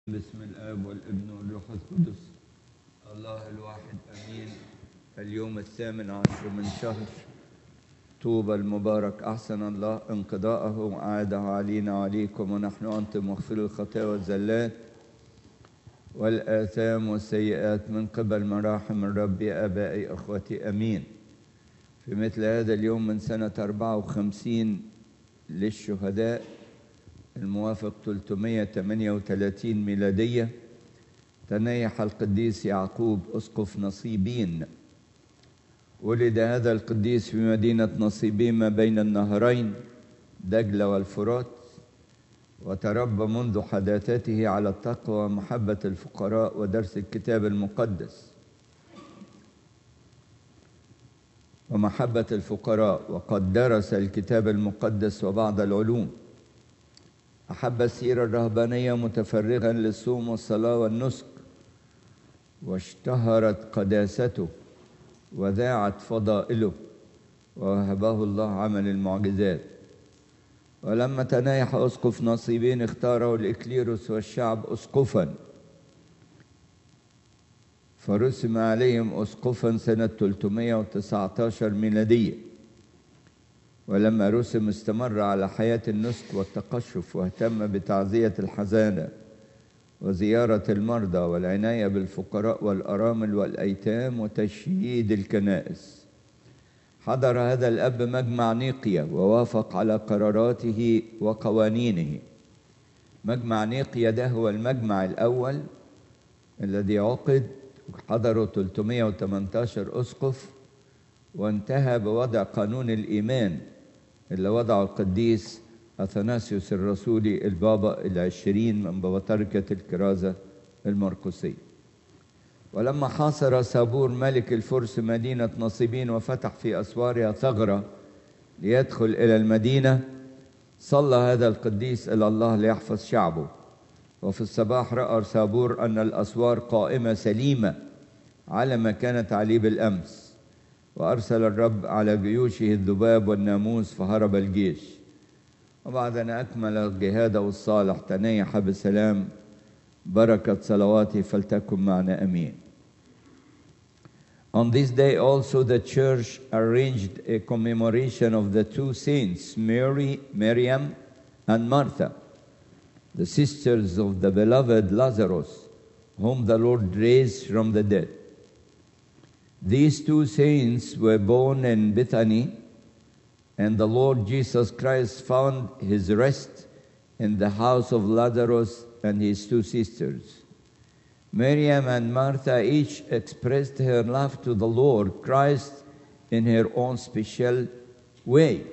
باسم الآب والابن والروح القدس الله الواحد أمين. اليوم 18 من شهر طوبى المبارك أحسن الله انقضاءه وأعاده علينا وعليكم، ونحن أنتم مغفر الخطايا والزلات والآثام والسيئات من قبل مراحم الرب يا آبائي أخوتي أمين. في مثل هذا اليوم من سنة 54 للشهداء الموافق 338 ميلادية تنيح القديس يعقوب أسقف نصيبين. ولد هذا القديس في مدينة نصيبين ما بين النهرين دجلة والفرات، وتربى منذ حداثته على التقوى ومحبة الفقراء ودرس الكتاب المقدس ومحبة الفقراء، وقد درس الكتاب المقدس وبعض العلوم. أحب السيرة الرهبانية متفرغا للصوم والصلاة والنسك، واشتهرت قداسته وذاعت فضائله، ووهبه الله عمل المعجزات. ولما تنايح أسقف نصيبين اختاره الإكليروس والشعب أسقفا، فرسم عليهم أسقفا سنة 319 ميلادية. ولما رسم استمر على حياة النسك والتقشف، واهتم بتعزية الحزانة وزيارة المرضى والعناية بالفقراء والأرامل والأيتام وتشييد الكنائس. حضر هذا الأب مجمع نيقيا ووافق على قراراته وقوانينه. مجمع نيقيا ده هو المجمع الأول الذي عقد، حضره 318 أسقف، وانتهى بوضع قانون الإيمان اللي وضعه القديس أثناسيوس الرسولي البابا 20 من بطركة الكرازة المرقسية. ولما حاصر سابور ملك الفرس مدينة نصيبين وفتح في أسوارها ثغرة ليدخل إلى المدينة، صلى هذا القديس إلى الله ليحفظ شعبه. وفي الصباح رأى سابور أن الأسوار قائمة سليمة على ما كانت عليه بالأمس، وأرسل الرب على جيوشه الذباب والناموس فهرب الجيش. وبعد أن أكمل الجهاد الصالح تنيح بسلام. بركة صلواته فلتكن معنا أمين. On this day also the church arranged a commemoration of the two saints, Miriam and Martha, the sisters of the beloved Lazarus, whom the Lord raised from the dead. These two saints were born in Bethany, and the Lord Jesus Christ found his rest in the house of Lazarus and his two sisters. Miriam and Martha each expressed her love to the Lord Christ in her own special way.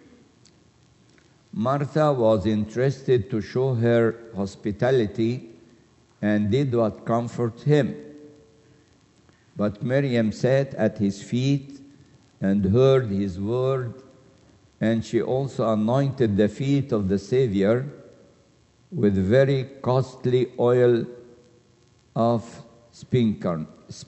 Martha was interested to show her hospitality and did what comforted him. But Miriam sat at his feet and heard his word, and she also anointed the feet of the Savior with very costly oil of spikenard.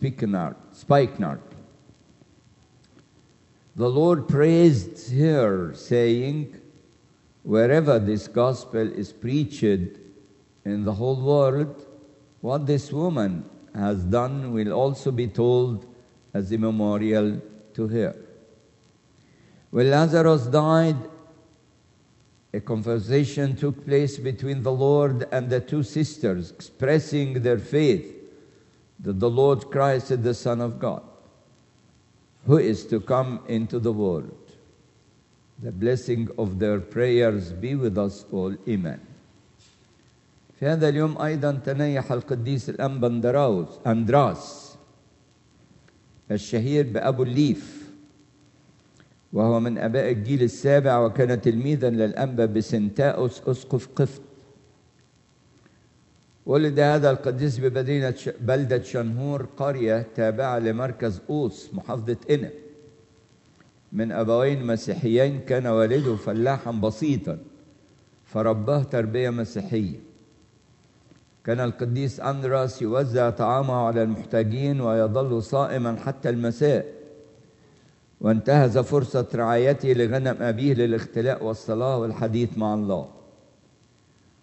The Lord praised her, saying, "Wherever this gospel is preached in the whole world, what this woman has done will also be told as a memorial to her." When Lazarus died, a conversation took place between the Lord and the two sisters, expressing their faith that the Lord Christ is the Son of God, who is to come into the world. The blessing of their prayers be with us all. Amen. في هذا اليوم أيضا تنيح القديس الأنبا أندراس الشهير بأبو الليف، وهو من أباء الجيل السابع، وكان تلميذا للأنبا بسنتاؤس أسقف قفط. ولد هذا القديس بلدة شنهور، قرية تابعة لمركز أوس محافظة قنا، من أبوين مسيحيين. كان والده فلاحا بسيطا فرباه تربية مسيحية. كان القديس أندراس يوزع طعامه على المحتاجين ويظل صائما حتى المساء، وانتهز فرصة رعايته لغنم أبيه للاختلاء والصلاة والحديث مع الله.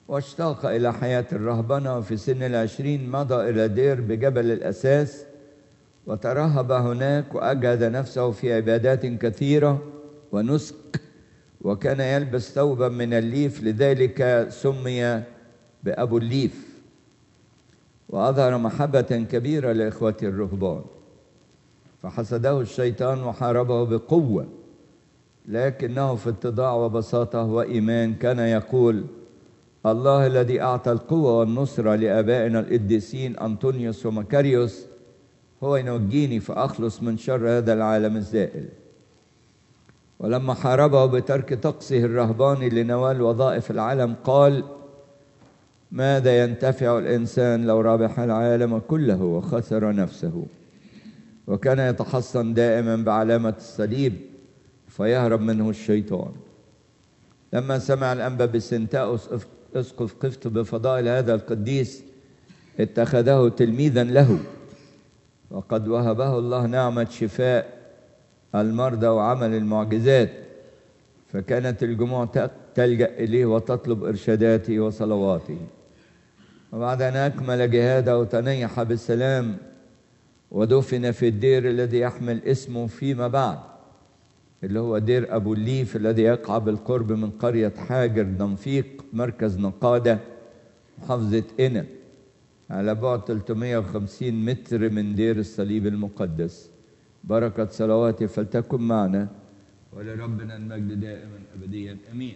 واشتاق إلى حياة الرهبنة، وفي سن 20 مضى إلى دير بجبل الأساس وترهب هناك، وأجهد نفسه في عبادات كثيرة ونسك، وكان يلبس ثوبا من الليف، لذلك سمي بأبو الليف. وأظهر محبة كبيرة لإخوته الرهبان، فحسده الشيطان وحاربه بقوة، لكنه في اتضاع وبساطة وإيمان كان يقول: الله الذي أعطى القوة والنصرة لآبائنا القديسين أنطونيوس ومكاريوس هو ينجيني فأخلص من شر هذا العالم الزائل. ولما حاربه بترك طقسه الرهباني لنوال وظائف العالم قال: ماذا ينتفع الإنسان لو ربح العالم كله وخسر نفسه؟ وكان يتحصن دائما بعلامة الصليب فيهرب منه الشيطان. لما سمع الأنبا بسنتاؤس اسقف قفط بفضائل هذا القديس اتخذه تلميذا له، وقد وهبه الله نعمة شفاء المرضى وعمل المعجزات، فكانت الجموع تلجأ إليه وتطلب إرشاداته وصلواته. وبعد أن أكمل جهاده تنيح بالسلام ودفن في الدير الذي يحمل اسمه فيما بعد، اللي هو دير أبو الليف، الذي يقع بالقرب من قرية حاجر دنفيق مركز نقادة محافظة قنا، على بعد 350 متر من دير الصليب المقدس. بركة صلواته فلتكن معنا، ولربنا المجد دائما أبديا آمين.